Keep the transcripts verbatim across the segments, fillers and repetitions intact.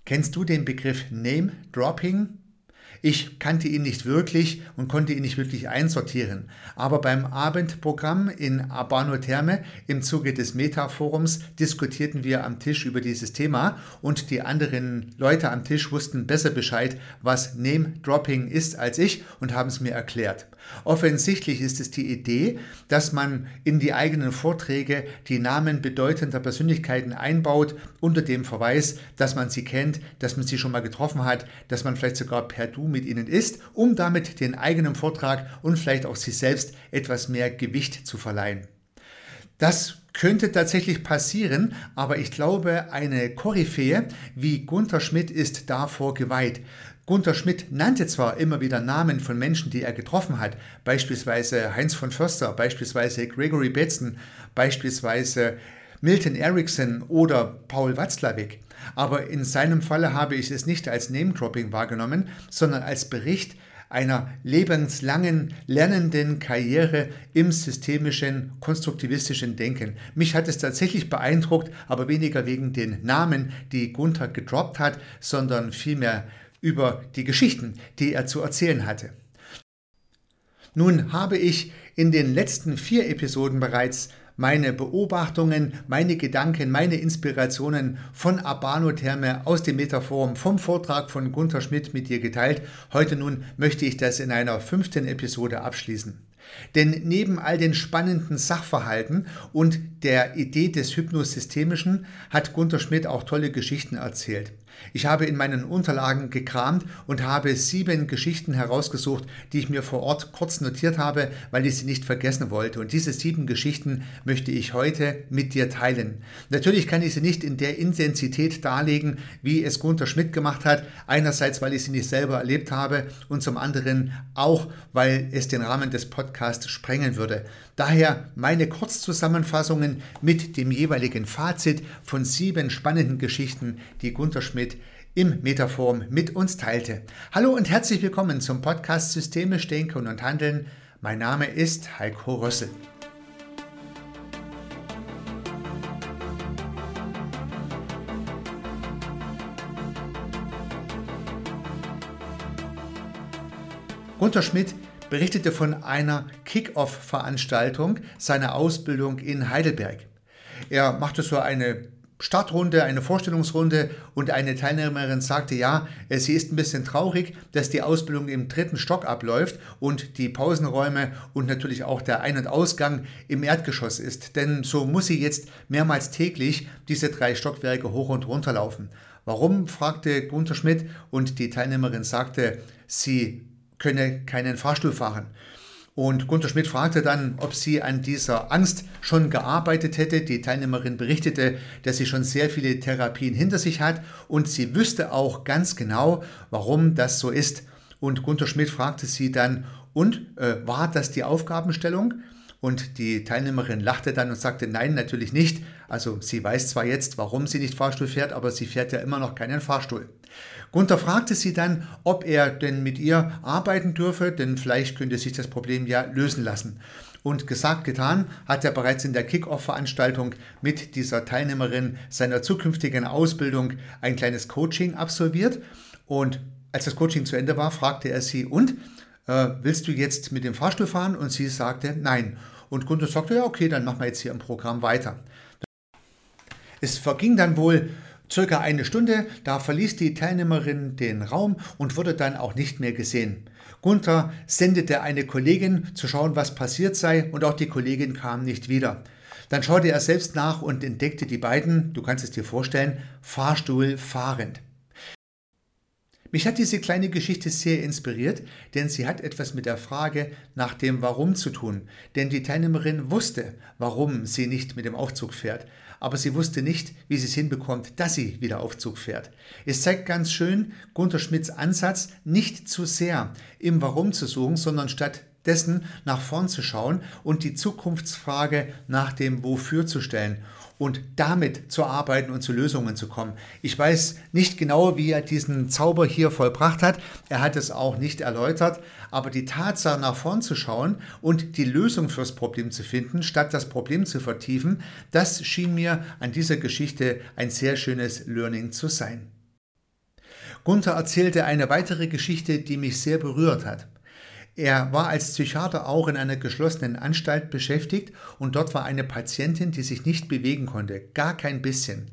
Kennst du den Begriff Name Dropping? Ich kannte ihn nicht wirklich und konnte ihn nicht wirklich einsortieren. Aber beim Abendprogramm in Abano Therme im Zuge des Meta-Forums diskutierten wir am Tisch über dieses Thema und die anderen Leute am Tisch wussten besser Bescheid, was Name-Dropping ist als ich und haben es mir erklärt. Offensichtlich ist es die Idee, dass man in die eigenen Vorträge die Namen bedeutender Persönlichkeiten einbaut, unter dem Verweis, dass man sie kennt, dass man sie schon mal getroffen hat, dass man vielleicht sogar per Du mit ihnen ist, um damit den eigenen Vortrag und vielleicht auch sich selbst etwas mehr Gewicht zu verleihen. Das könnte tatsächlich passieren, aber ich glaube, eine Koryphäe wie Gunther Schmidt ist davor geweiht. Gunther Schmidt nannte zwar immer wieder Namen von Menschen, die er getroffen hat, beispielsweise Heinz von Förster, beispielsweise Gregory Bateson, beispielsweise Milton Erickson oder Paul Watzlawick, aber in seinem Falle habe ich es nicht als Name-Dropping wahrgenommen, sondern als Bericht einer lebenslangen lernenden Karriere im systemischen, konstruktivistischen Denken. Mich hat es tatsächlich beeindruckt, aber weniger wegen den Namen, die Gunther gedroppt hat, sondern vielmehr über die Geschichten, die er zu erzählen hatte. Nun habe ich in den letzten vier Episoden bereits meine Beobachtungen, meine Gedanken, meine Inspirationen von Abano Therme aus dem Metaforum vom Vortrag von Gunther Schmidt mit dir geteilt. Heute nun möchte ich das in einer fünften Episode abschließen. Denn neben all den spannenden Sachverhalten und der Idee des Hypnosystemischen hat Gunther Schmidt auch tolle Geschichten erzählt. Ich habe in meinen Unterlagen gekramt und habe sieben Geschichten herausgesucht, die ich mir vor Ort kurz notiert habe, weil ich sie nicht vergessen wollte. Und diese sieben Geschichten möchte ich heute mit dir teilen. Natürlich kann ich sie nicht in der Intensität darlegen, wie es Gunther Schmidt gemacht hat. Einerseits, weil ich sie nicht selber erlebt habe und zum anderen auch, weil es den Rahmen des Podcasts sprengen würde. Daher meine Kurzzusammenfassungen mit dem jeweiligen Fazit von sieben spannenden Geschichten, die Gunther Schmidt im Metaforum mit uns teilte. Hallo und herzlich willkommen zum Podcast Systemisch Denken und Handeln. Mein Name ist Heiko Rössel. Gunther Schmidt berichtete von einer Kick-Off-Veranstaltung seiner Ausbildung in Heidelberg. Er machte so eine Startrunde, eine Vorstellungsrunde und eine Teilnehmerin sagte, ja, sie ist ein bisschen traurig, dass die Ausbildung im dritten Stock abläuft und die Pausenräume und natürlich auch der Ein- und Ausgang im Erdgeschoss ist. Denn so muss sie jetzt mehrmals täglich diese drei Stockwerke hoch und runter laufen. Warum, fragte Gunther Schmidt und die Teilnehmerin sagte, sie könne keinen Fahrstuhl fahren. Und Gunther Schmidt fragte dann, ob sie an dieser Angst schon gearbeitet hätte. Die Teilnehmerin berichtete, dass sie schon sehr viele Therapien hinter sich hat und sie wüsste auch ganz genau, warum das so ist. Und Gunther Schmidt fragte sie dann, und äh, war das die Aufgabenstellung? Und die Teilnehmerin lachte dann und sagte, nein, natürlich nicht. Also sie weiß zwar jetzt, warum sie nicht Fahrstuhl fährt, aber sie fährt ja immer noch keinen Fahrstuhl. Gunther fragte sie dann, ob er denn mit ihr arbeiten dürfe, denn vielleicht könnte sich das Problem ja lösen lassen. Und gesagt, getan, hat er bereits in der Kick-Off-Veranstaltung mit dieser Teilnehmerin seiner zukünftigen Ausbildung ein kleines Coaching absolviert. Und als das Coaching zu Ende war, fragte er sie, und, äh, willst du jetzt mit dem Fahrstuhl fahren? Und sie sagte, nein. Und Gunther sagte, ja okay, dann machen wir jetzt hier im Programm weiter. Es verging dann wohl circa eine Stunde, da verließ die Teilnehmerin den Raum und wurde dann auch nicht mehr gesehen. Gunther sendete eine Kollegin zu schauen, was passiert sei, und auch die Kollegin kam nicht wieder. Dann schaute er selbst nach und entdeckte die beiden, du kannst es dir vorstellen, Fahrstuhl fahrend. Mich hat diese kleine Geschichte sehr inspiriert, denn sie hat etwas mit der Frage nach dem Warum zu tun. Denn die Teilnehmerin wusste, warum sie nicht mit dem Aufzug fährt. Aber sie wusste nicht, wie sie es hinbekommt, dass sie wieder Aufzug fährt. Es zeigt ganz schön Gunther Schmidts Ansatz, nicht zu sehr im Warum zu suchen, sondern stattdessen nach vorn zu schauen und die Zukunftsfrage nach dem Wofür zu stellen und damit zu arbeiten und zu Lösungen zu kommen. Ich weiß nicht genau, wie er diesen Zauber hier vollbracht hat. Er hat es auch nicht erläutert, aber die Tatsache, nach vorn zu schauen und die Lösung fürs Problem zu finden, statt das Problem zu vertiefen, das schien mir an dieser Geschichte ein sehr schönes Learning zu sein. Gunther erzählte eine weitere Geschichte, die mich sehr berührt hat. Er war als Psychiater auch in einer geschlossenen Anstalt beschäftigt und dort war eine Patientin, die sich nicht bewegen konnte, gar kein bisschen.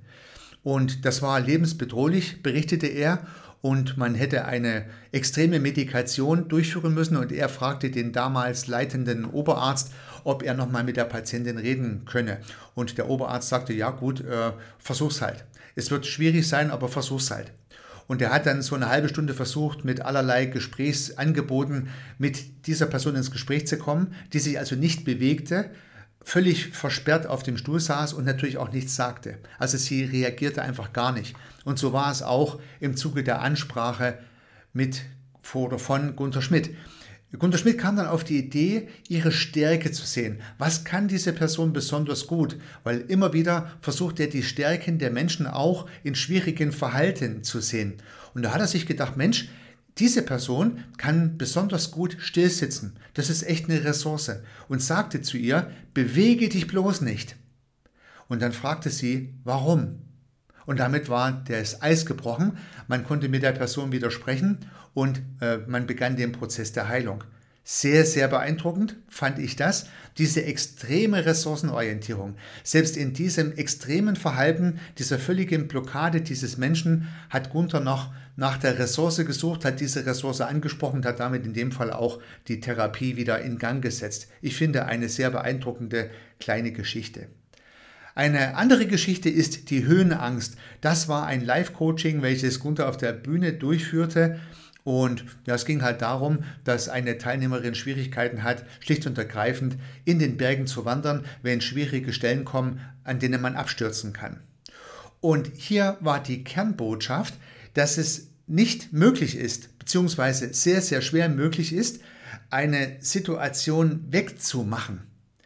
Und das war lebensbedrohlich, berichtete er, und man hätte eine extreme Medikation durchführen müssen und er fragte den damals leitenden Oberarzt, ob er nochmal mit der Patientin reden könne. Und der Oberarzt sagte, ja gut, äh, versuch's halt. Es wird schwierig sein, aber versuch's halt. Und er hat dann so eine halbe Stunde versucht, mit allerlei Gesprächsangeboten mit dieser Person ins Gespräch zu kommen, die sich also nicht bewegte, völlig versperrt auf dem Stuhl saß und natürlich auch nichts sagte. Also sie reagierte einfach gar nicht. Und so war es auch im Zuge der Ansprache mit oder von Gunther Schmidt. Gunther Schmidt kam dann auf die Idee, ihre Stärke zu sehen. Was kann diese Person besonders gut? Weil immer wieder versucht er, die Stärken der Menschen auch in schwierigen Verhalten zu sehen. Und da hat er sich gedacht, Mensch, diese Person kann besonders gut stillsitzen. Das ist echt eine Ressource. Und sagte zu ihr, bewege dich bloß nicht. Und dann fragte sie, warum? Und damit war das Eis gebrochen. Man konnte mit der Person wieder sprechen und äh, man begann den Prozess der Heilung. Sehr, sehr beeindruckend fand ich das, diese extreme Ressourcenorientierung. Selbst in diesem extremen Verhalten, dieser völligen Blockade dieses Menschen, hat Gunther noch nach der Ressource gesucht, hat diese Ressource angesprochen und hat damit in dem Fall auch die Therapie wieder in Gang gesetzt. Ich finde eine sehr beeindruckende kleine Geschichte. Eine andere Geschichte ist die Höhenangst. Das war ein Live-Coaching, welches Gunther auf der Bühne durchführte. Und ja, es ging halt darum, dass eine Teilnehmerin Schwierigkeiten hat, schlicht und ergreifend in den Bergen zu wandern, wenn schwierige Stellen kommen, an denen man abstürzen kann. Und hier war die Kernbotschaft, dass es nicht möglich ist, beziehungsweise sehr, sehr schwer möglich ist, eine Situation wegzumachen.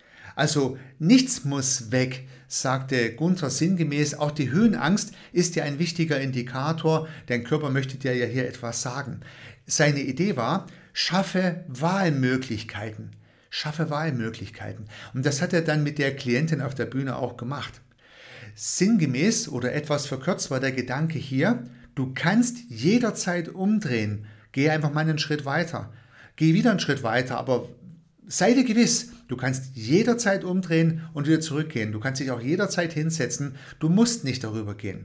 Also nichts muss weg, sagte Gunther sinngemäß. Auch die Höhenangst ist ja ein wichtiger Indikator. Dein Körper möchte dir ja hier etwas sagen. Seine Idee war, schaffe Wahlmöglichkeiten. Schaffe Wahlmöglichkeiten. Und das hat er dann mit der Klientin auf der Bühne auch gemacht. Sinngemäß oder etwas verkürzt war der Gedanke hier, du kannst jederzeit umdrehen. Geh einfach mal einen Schritt weiter. Geh wieder einen Schritt weiter, aber sei dir gewiss, du kannst jederzeit umdrehen und wieder zurückgehen. Du kannst dich auch jederzeit hinsetzen. Du musst nicht darüber gehen.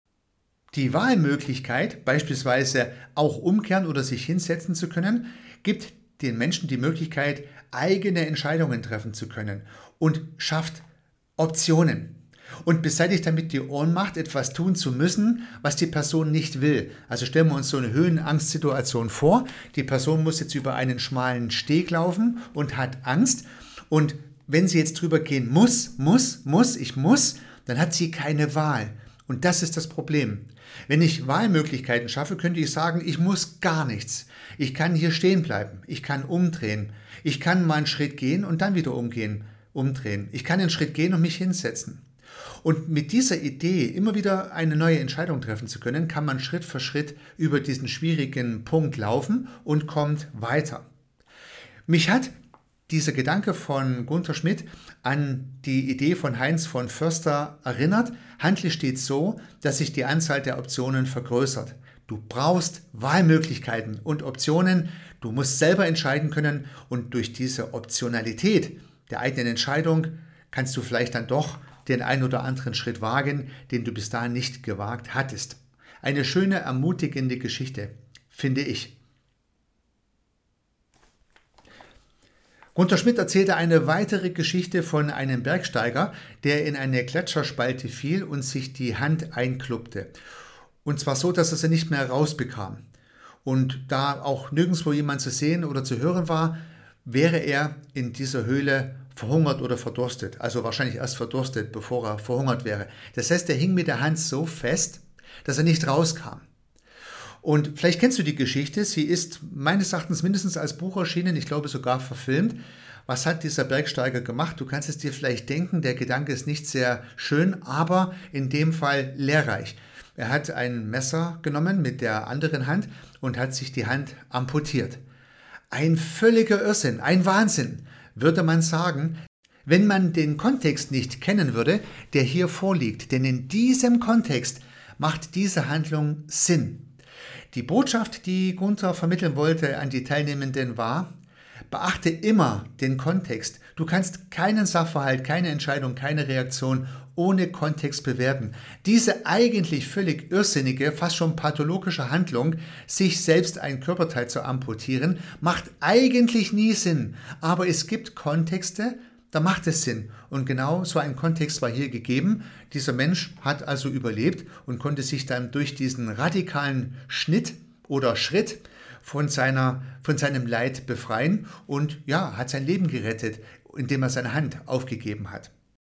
Die Wahlmöglichkeit, beispielsweise auch umkehren oder sich hinsetzen zu können, gibt den Menschen die Möglichkeit, eigene Entscheidungen treffen zu können und schafft Optionen. Und beseitigt damit die Ohnmacht, etwas tun zu müssen, was die Person nicht will. Also stellen wir uns so eine Höhenangstsituation vor. Die Person muss jetzt über einen schmalen Steg laufen und hat Angst. Und wenn sie jetzt drüber gehen muss, muss, muss, ich muss, dann hat sie keine Wahl. Und das ist das Problem. Wenn ich Wahlmöglichkeiten schaffe, könnte ich sagen, ich muss gar nichts. Ich kann hier stehen bleiben. Ich kann umdrehen. Ich kann mal einen Schritt gehen und dann wieder umgehen, umdrehen. Ich kann einen Schritt gehen und mich hinsetzen. Und mit dieser Idee, immer wieder eine neue Entscheidung treffen zu können, kann man Schritt für Schritt über diesen schwierigen Punkt laufen und kommt weiter. Mich hat dieser Gedanke von Gunther Schmidt an die Idee von Heinz von Förster erinnert. Handlich steht so, dass sich die Anzahl der Optionen vergrößert. Du brauchst Wahlmöglichkeiten und Optionen. Du musst selber entscheiden können und durch diese Optionalität der eigenen Entscheidung kannst du vielleicht dann doch den ein oder anderen Schritt wagen, den du bis dahin nicht gewagt hattest. Eine schöne, ermutigende Geschichte, finde ich. Gunther Schmidt erzählte eine weitere Geschichte von einem Bergsteiger, der in eine Gletscherspalte fiel und sich die Hand einkluppte. Und zwar so, dass er sie nicht mehr rausbekam. Und da auch nirgendwo jemand zu sehen oder zu hören war, wäre er in dieser Höhle verhungert oder verdurstet. Also wahrscheinlich erst verdurstet, bevor er verhungert wäre. Das heißt, er hing mit der Hand so fest, dass er nicht rauskam. Und vielleicht kennst du die Geschichte. Sie ist meines Erachtens mindestens als Buch erschienen, ich glaube sogar verfilmt. Was hat dieser Bergsteiger gemacht? Du kannst es dir vielleicht denken, der Gedanke ist nicht sehr schön, aber in dem Fall lehrreich. Er hat ein Messer genommen mit der anderen Hand und hat sich die Hand amputiert. Ein völliger Irrsinn, ein Wahnsinn, würde man sagen, wenn man den Kontext nicht kennen würde, der hier vorliegt. Denn in diesem Kontext macht diese Handlung Sinn. Die Botschaft, die Gunther vermitteln wollte an die Teilnehmenden war: Beachte immer den Kontext. Du kannst keinen Sachverhalt, keine Entscheidung, keine Reaktion ohne Kontext bewerten. Diese eigentlich völlig irrsinnige, fast schon pathologische Handlung, sich selbst ein Körperteil zu amputieren, macht eigentlich nie Sinn. Aber es gibt Kontexte, da macht es Sinn. Und genau so ein Kontext war hier gegeben. Dieser Mensch hat also überlebt und konnte sich dann durch diesen radikalen Schnitt oder Schritt von, seiner, von seinem Leid befreien und ja, hat sein Leben gerettet, indem er seine Hand aufgegeben hat.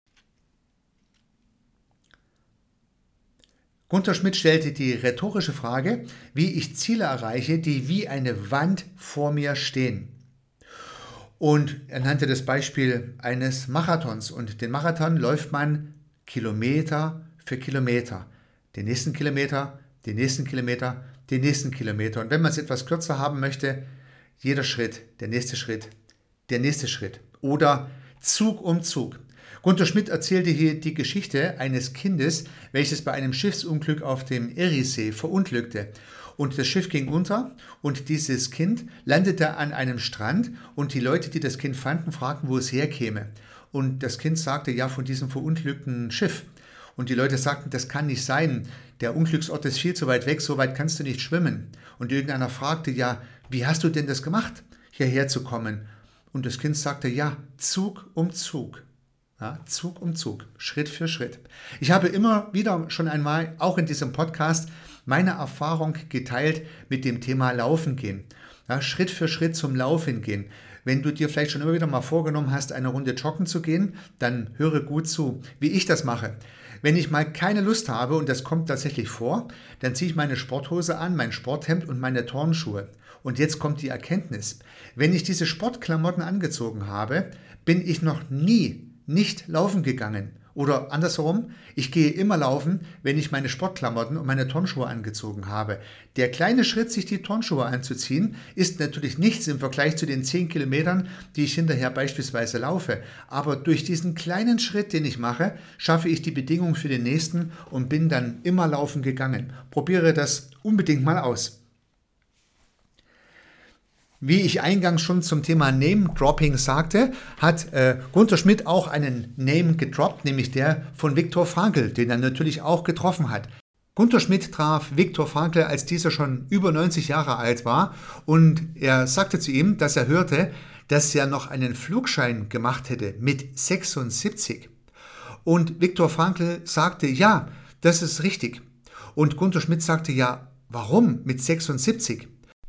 Gunther Schmidt stellte die rhetorische Frage, wie ich Ziele erreiche, die wie eine Wand vor mir stehen. Und er nannte das Beispiel eines Marathons. Und den Marathon läuft man Kilometer für Kilometer. Den nächsten Kilometer, den nächsten Kilometer, den nächsten Kilometer. Und wenn man es etwas kürzer haben möchte, jeder Schritt, der nächste Schritt, der nächste Schritt. Oder Zug um Zug. Gunther Schmidt erzählte hier die Geschichte eines Kindes, welches bei einem Schiffsunglück auf dem Eriesee verunglückte. Und das Schiff ging unter und dieses Kind landete an einem Strand und die Leute, die das Kind fanden, fragten, wo es herkäme. Und das Kind sagte, ja, von diesem verunglückten Schiff. Und die Leute sagten, das kann nicht sein, der Unglücksort ist viel zu weit weg, so weit kannst du nicht schwimmen. Und irgendeiner fragte, ja, wie hast du denn das gemacht, hierher zu kommen? Und das Kind sagte, ja, Zug um Zug. Ja, Zug um Zug, Schritt für Schritt. Ich habe immer wieder schon einmal, auch in diesem Podcast, meine Erfahrung geteilt mit dem Thema Laufen gehen. Ja, Schritt für Schritt zum Laufen gehen. Wenn du dir vielleicht schon immer wieder mal vorgenommen hast, eine Runde joggen zu gehen, dann höre gut zu, wie ich das mache. Wenn ich mal keine Lust habe, und das kommt tatsächlich vor, dann ziehe ich meine Sporthose an, mein Sporthemd und meine Turnschuhe. Und jetzt kommt die Erkenntnis. Wenn ich diese Sportklamotten angezogen habe, bin ich noch nie nicht laufen gegangen. Oder andersherum, ich gehe immer laufen, wenn ich meine Sportklamotten und meine Turnschuhe angezogen habe. Der kleine Schritt, sich die Turnschuhe anzuziehen, ist natürlich nichts im Vergleich zu den zehn Kilometern, die ich hinterher beispielsweise laufe. Aber durch diesen kleinen Schritt, den ich mache, schaffe ich die Bedingungen für den nächsten und bin dann immer laufen gegangen. Probiere das unbedingt mal aus. Wie ich eingangs schon zum Thema Name-Dropping sagte, hat äh, Gunther Schmidt auch einen Name gedroppt, nämlich der von Viktor Frankl, den er natürlich auch getroffen hat. Gunther Schmidt traf Viktor Frankl, als dieser schon über neunzig Jahre alt war, und er sagte zu ihm, dass er hörte, dass er noch einen Flugschein gemacht hätte mit sechsundsiebzig. Und Viktor Frankl sagte, ja, das ist richtig. Und Gunther Schmidt sagte, ja, warum mit sechsundsiebzig?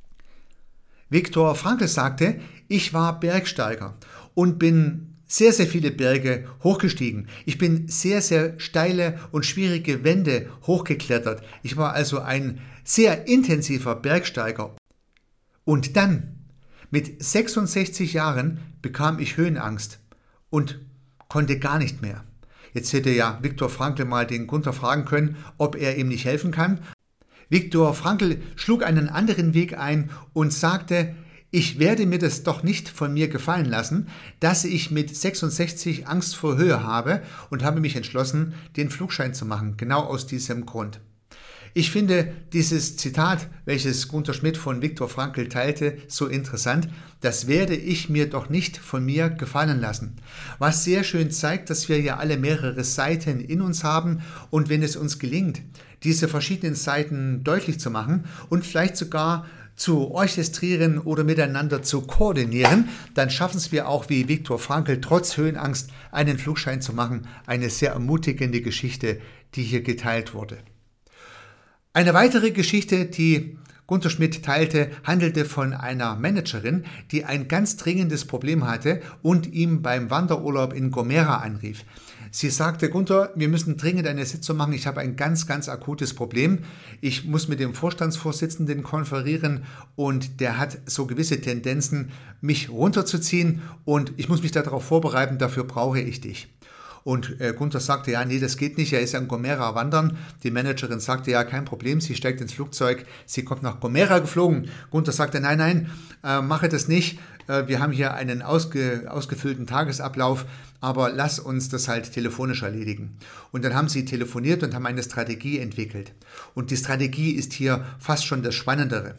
Viktor Frankl sagte, ich war Bergsteiger und bin sehr, sehr viele Berge hochgestiegen. Ich bin sehr, sehr steile und schwierige Wände hochgeklettert. Ich war also ein sehr intensiver Bergsteiger. Und dann, mit sechsundsechzig Jahren, bekam ich Höhenangst und konnte gar nicht mehr. Jetzt hätte ja Viktor Frankl mal den Gunther fragen können, ob er ihm nicht helfen kann. Viktor Frankl schlug einen anderen Weg ein und sagte, ich werde mir das doch nicht von mir gefallen lassen, dass ich mit sechsundsechzig Angst vor Höhe habe, und habe mich entschlossen, den Flugschein zu machen, genau aus diesem Grund. Ich finde dieses Zitat, welches Gunther Schmidt von Viktor Frankl teilte, so interessant. Das werde ich mir doch nicht von mir gefallen lassen. Was sehr schön zeigt, dass wir ja alle mehrere Seiten in uns haben, und wenn es uns gelingt, diese verschiedenen Seiten deutlich zu machen und vielleicht sogar zu orchestrieren oder miteinander zu koordinieren, dann schaffen es wir auch wie Viktor Frankl trotz Höhenangst einen Flugschein zu machen. Eine sehr ermutigende Geschichte, die hier geteilt wurde. Eine weitere Geschichte, die Gunther Schmidt teilte, handelte von einer Managerin, die ein ganz dringendes Problem hatte und ihm beim Wanderurlaub in Gomera anrief. Sie sagte, Gunther, wir müssen dringend eine Sitzung machen, ich habe ein ganz, ganz akutes Problem. Ich muss mit dem Vorstandsvorsitzenden konferieren und der hat so gewisse Tendenzen, mich runterzuziehen, und ich muss mich darauf vorbereiten, dafür brauche ich dich. Und äh, Gunther sagte, ja, nee, das geht nicht, er ist ja in Gomera wandern. Die Managerin sagte, ja, kein Problem, sie steigt ins Flugzeug, sie kommt nach Gomera geflogen. Gunther sagte, nein, nein, äh, mache das nicht. Äh, wir haben hier einen ausge, ausgefüllten Tagesablauf, aber lass uns das halt telefonisch erledigen. Und dann haben sie telefoniert und haben eine Strategie entwickelt. Und die Strategie ist hier fast schon das Spannendere.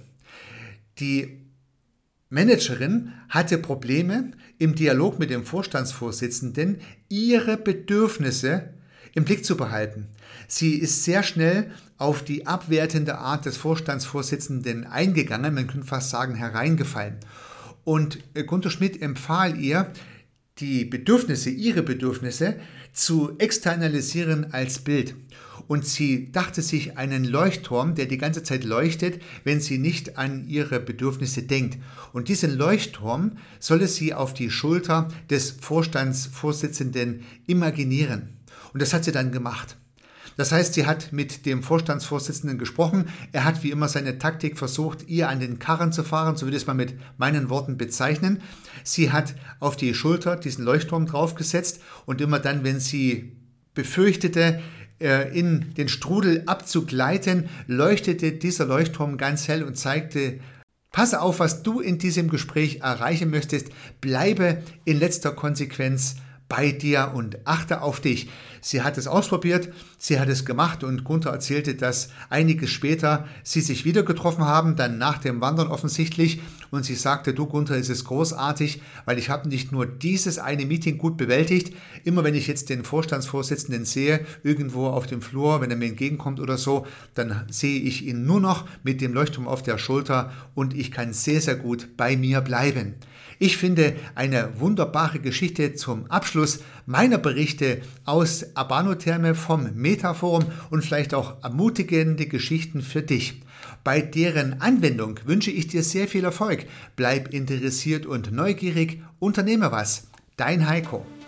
Die Managerin hatte Probleme im Dialog mit dem Vorstandsvorsitzenden, ihre Bedürfnisse im Blick zu behalten. Sie ist sehr schnell auf die abwertende Art des Vorstandsvorsitzenden eingegangen, man könnte fast sagen hereingefallen. Und Gunther Schmidt empfahl ihr, die Bedürfnisse, ihre Bedürfnisse zu externalisieren als Bild. Und sie dachte sich einen Leuchtturm, der die ganze Zeit leuchtet, wenn sie nicht an ihre Bedürfnisse denkt. Und diesen Leuchtturm solle sie auf die Schulter des Vorstandsvorsitzenden imaginieren. Und das hat sie dann gemacht. Das heißt, sie hat mit dem Vorstandsvorsitzenden gesprochen. Er hat wie immer seine Taktik versucht, ihr an den Karren zu fahren, so würde ich es mal mit meinen Worten bezeichnen. Sie hat auf die Schulter diesen Leuchtturm draufgesetzt und immer dann, wenn sie befürchtete, in den Strudel abzugleiten, leuchtete dieser Leuchtturm ganz hell und zeigte, passe auf, was du in diesem Gespräch erreichen möchtest, bleibe in letzter Konsequenz bei dir und achte auf dich. Sie hat es ausprobiert, sie hat es gemacht und Gunther erzählte, dass einige später sie sich wieder getroffen haben, dann nach dem Wandern offensichtlich, und sie sagte, du Gunther, es ist großartig, weil ich habe nicht nur dieses eine Meeting gut bewältigt, immer wenn ich jetzt den Vorstandsvorsitzenden sehe, irgendwo auf dem Flur, wenn er mir entgegenkommt oder so, dann sehe ich ihn nur noch mit dem Leuchtturm auf der Schulter und ich kann sehr, sehr gut bei mir bleiben. Ich finde eine wunderbare Geschichte zum Abschluss meiner Berichte aus Abano-Therme vom Metaforum und vielleicht auch ermutigende Geschichten für dich. Bei deren Anwendung wünsche ich dir sehr viel Erfolg. Bleib interessiert und neugierig, unternehme was. Dein Heiko.